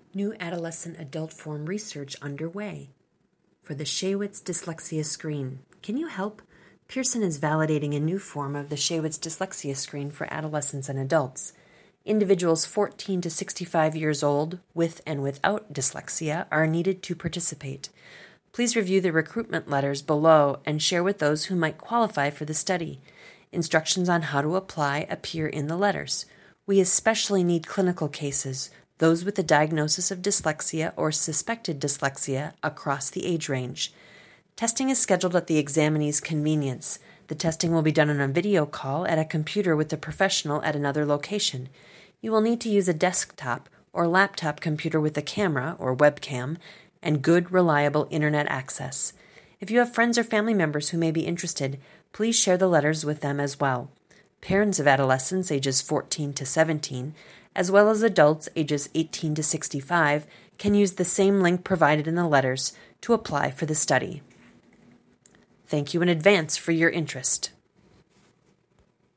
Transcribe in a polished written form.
New adolescent adult form research underway. For the Shaywitz Dyslexia Screen, can you help? Pearson is validating a new form of the Shaywitz Dyslexia Screen for adolescents and adults. Individuals 14 to 65 years old, with and without dyslexia, are needed to participate. Please review the recruitment letters below and share with those who might qualify for the study. Instructions on how to apply appear in the letters. We especially need clinical cases, those with a diagnosis of dyslexia or suspected dyslexia across the age range. Testing is scheduled at the examinee's convenience. The testing will be done on a video call at a computer with the professional at another location. You will need to use a desktop or laptop computer with a camera or webcam and good, reliable internet access. If you have friends or family members who may be interested, please share the letters with them as well. Parents of adolescents ages 14 to 17, as well as adults ages 18 to 65, can use the same link provided in the letters to apply for the study. Thank you in advance for your interest.